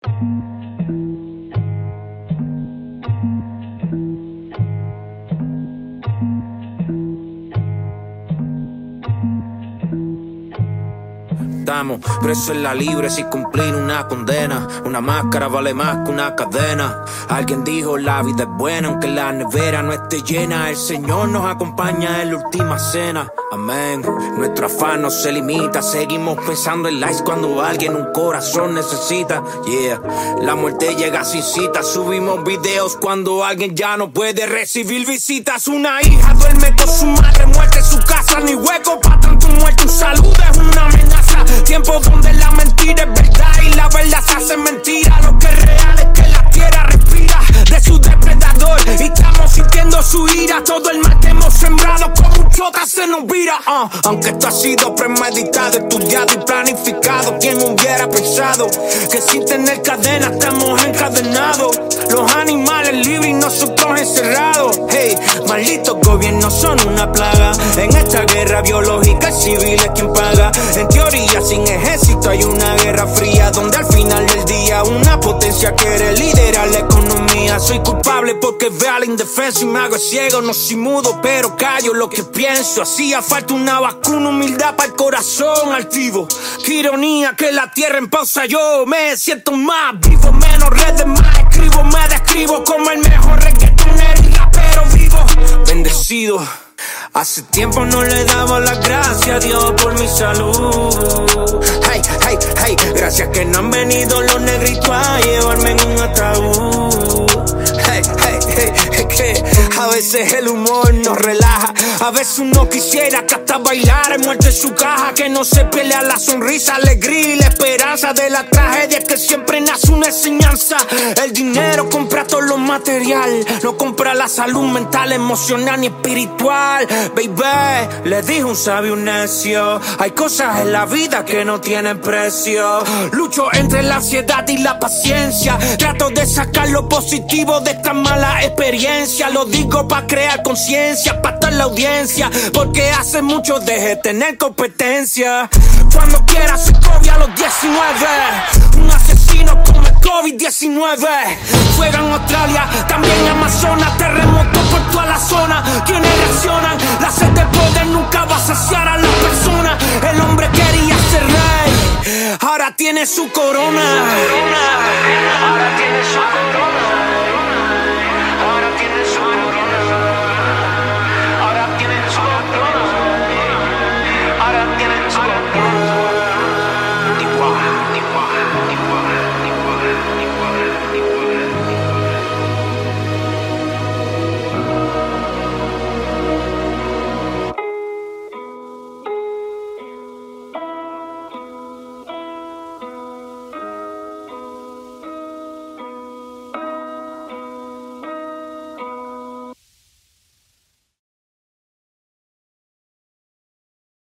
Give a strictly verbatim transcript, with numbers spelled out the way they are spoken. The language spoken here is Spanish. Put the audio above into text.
Estamos presos en la libre sin cumplir una condena. Una máscara vale más que una cadena. Alguien dijo la vida es buena aunque la nevera no esté llena. El Señor nos acompaña en la última cena. Amén. Nuestro afán no se limita. Seguimos pensando en likes cuando alguien un corazón necesita. Yeah. La muerte llega sin cita. Subimos videos cuando alguien ya no puede recibir visitas. Una hija duerme con su madre muerta en su casa. Ni hueco para tanto muerto. Un saludo es una amenaza. Tiempo donde la mentira es verdad y la verdad se hace mentira. Lo que es real es que la tierra respira de su depredador y estamos sintiendo su ira. Todo el mal que hemos sembrado con un chota se nos vira. uh. Aunque esto ha sido premeditado, estudiado y planificado, ¿quién hubiera pensado que sin tener cadena estamos encadenados? Los animales libres y nosotros encerrados. Hey, malditos gobiernos son una plaga. En esta guerra biológica el civil es quien paga. En teoría sin ejército hay una guerra fría, donde al final del día una potencia quiere liderar la economía. Soy culpable porque veo a la indefensa y me hago ciego. No soy mudo pero callo lo que pienso. Hacía falta una vacuna, humildad para el corazón altivo. Qué ironía que la tierra en pausa. Yo me siento más vivo, menos redes, más escribo. Me describo como el mejor reggaetonero y rapero vivo. Bendecido. Hace tiempo no le daba las gracias a Dios por mi salud. Hey, hey, hey, gracias que no han venido los negritos a llevarme en un ataúd. Hey, hey, hey, es que a veces el humor nos relaja. A veces uno quisiera que hasta bailar en muerte en su caja. Que no se pelea la sonrisa, alegría y la esperanza de la tragedia, que siempre nace una enseñanza. El dinero compra todo lo material, no compra la salud mental, emocional ni espiritual. Baby, le dijo un sabio un necio, hay cosas en la vida que no tienen precio. Lucho entre la ansiedad y la paciencia. Trato de sacar lo positivo de esta mala experiencia. Lo digo para crear conciencia, para toda la audiencia, porque hace mucho dejé de tener competencia. Cuando quiera se COVID a los diecinueve. Un asesino como el COVID diecinueve. Fuego en Australia, también en Amazonas. Terremotos por toda la zona. Quienes reaccionan, la sed de poder nunca va a saciar a la persona. El hombre quería ser rey, ahora tiene su corona.